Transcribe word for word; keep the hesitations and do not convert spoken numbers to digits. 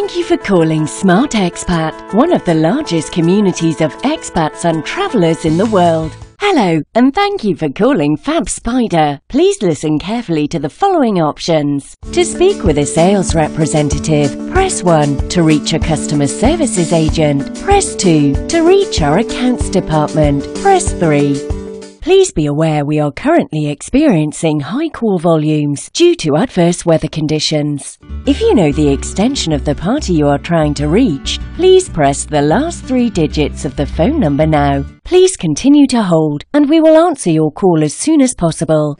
Thank you for calling Smart Expat, one of the largest communities of expats and travellers in the world. Hello, and thank you for calling Fab Spider. Please listen carefully to the following options. To speak with a sales representative, press one. To reach a customer services agent, press two. To reach our accounts department, press three. Please be aware we are currently experiencing high call volumes due to adverse weather conditions. If you know the extension of the party you are trying to reach, please press the last three digits of the phone number now. Please continue to hold, and we will answer your call as soon as possible.